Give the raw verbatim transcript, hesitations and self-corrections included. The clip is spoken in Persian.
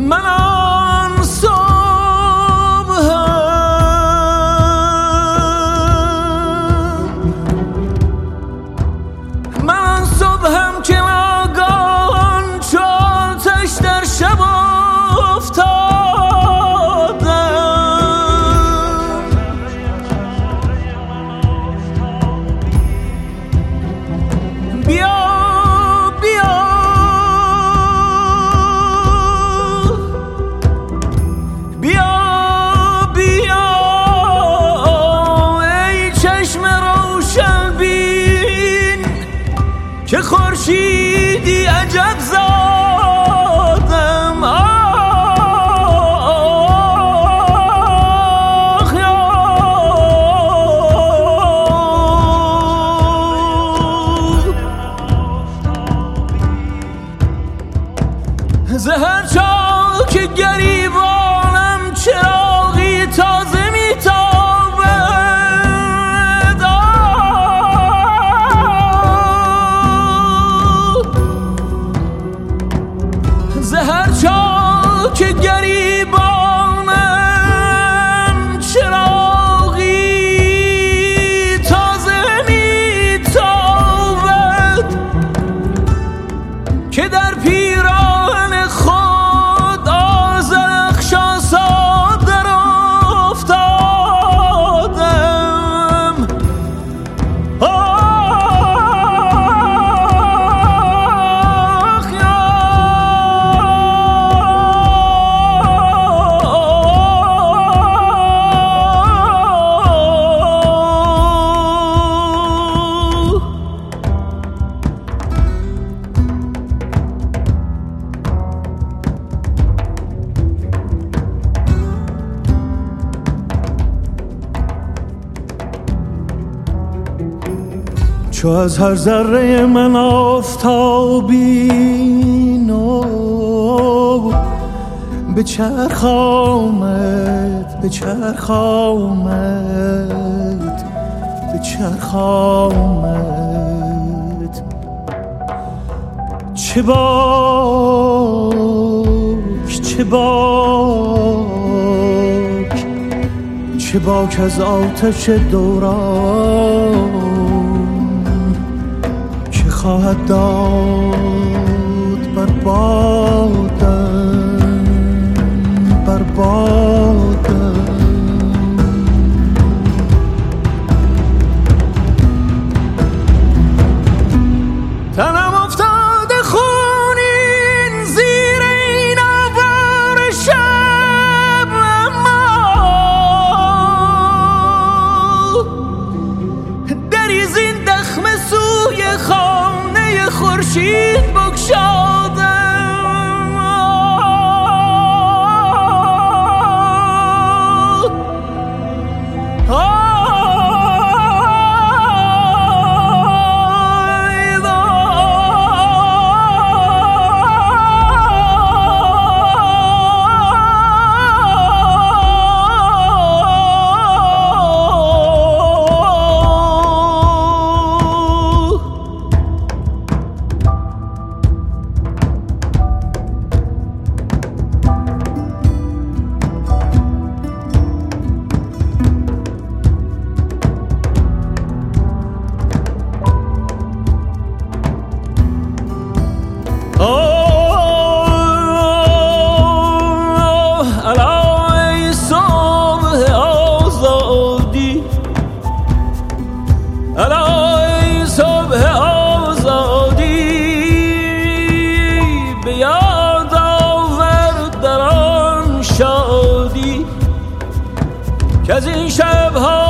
من آن صبحم من آن صبحم که ناگهان چو آتش در شب افتادم. بیا بیا بیا بیا ای چشم روشن بین که خورشیدی عجب زادم. آخ یا زهر چاک گریبانم چراغی تازه میتابد. زهر چاک گریبانم چراغی تازه میتابد که در پیراهن خود آذرخشان ساد در افتادم. آخ یا چو از هر ذره من آفتابی نو به چرخ آمد به چرخ آمد به چرخ آمد. چه باک چه باک چه باک از آتش دوران که خواهد داد بر بادم بر بادم. تنم افتاده خونین زیر این آوار شب، اما دری زین دخم سوی خانه خورشید بگشادم. الای صبح آزادی به یاد آور در آن شادی که از این شبها